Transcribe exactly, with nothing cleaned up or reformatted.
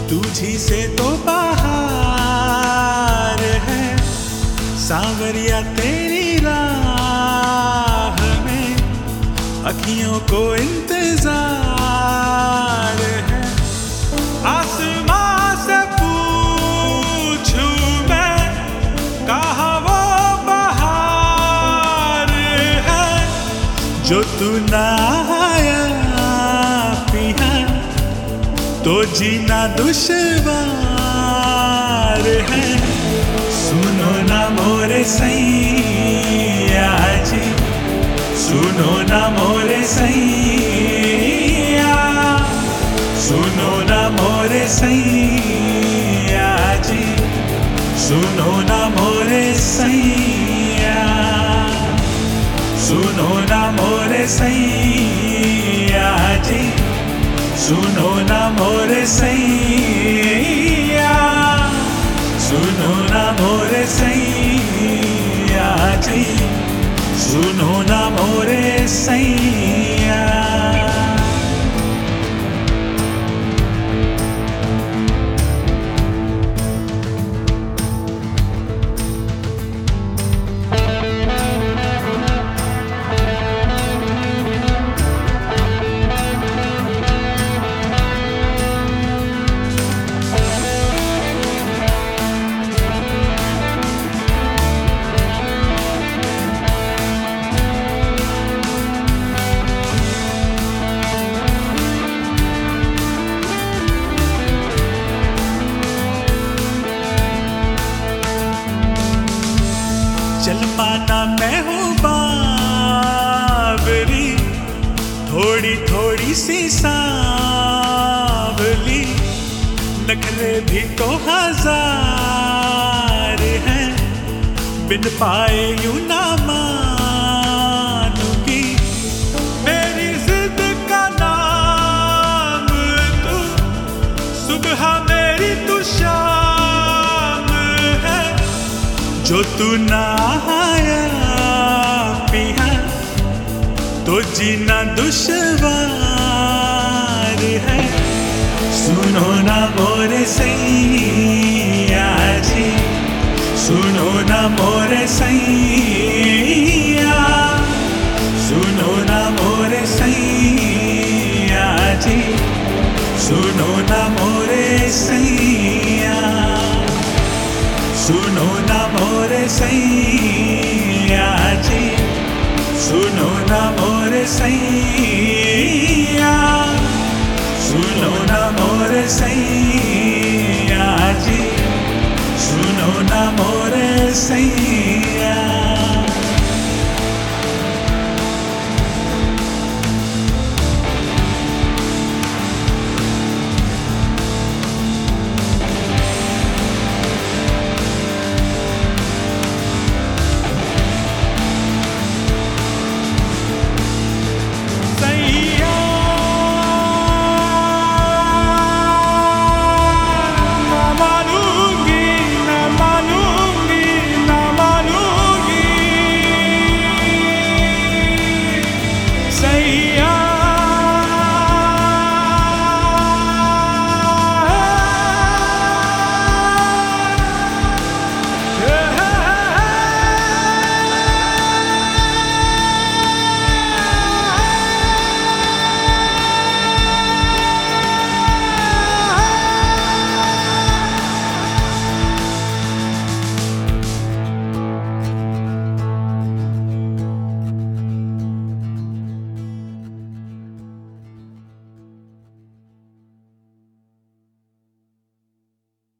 तुझी से तो बाहर है सांवरिया तेरी राह में, अखियों को इंतजार है। आसमां से पूछूं मैं कहाँ वो बहार है, जो तू ना आया पिया तो जीना दुश्वार है। सुनो ना मोरे सैया जी, सुनो ना मोरे सैया, सुनो ना मोरे सैया जी, सुनो ना मोरे सैया, सुनो ना मोरे सैया जी, सुनो ना मोरे सैया, सुनो ना मोरे सैया जी, सुनो ना मोरे सैया। चल माना मैं हूँ बावरी, थोड़ी थोड़ी सी सांवली, नखरे भी तो हजार हैं, बिन पाए यूं ना मानूंगी। मेरी जिद का नाम तू, सुबह मेरी तू शाम है, जो तू ना आया पिया तो जीना दुश्वार है। सुनो ना मोरे सैया जी, सुनो ना मोरे सैया, सुनो ना मोरे सैया जी, सुनो ना मोरे सैया, सुनो ना मोरे सैया जी, सुनो ना मोरे सैया, सुनो ना मोरे सैया जी, सुनो ना मोरे सैया।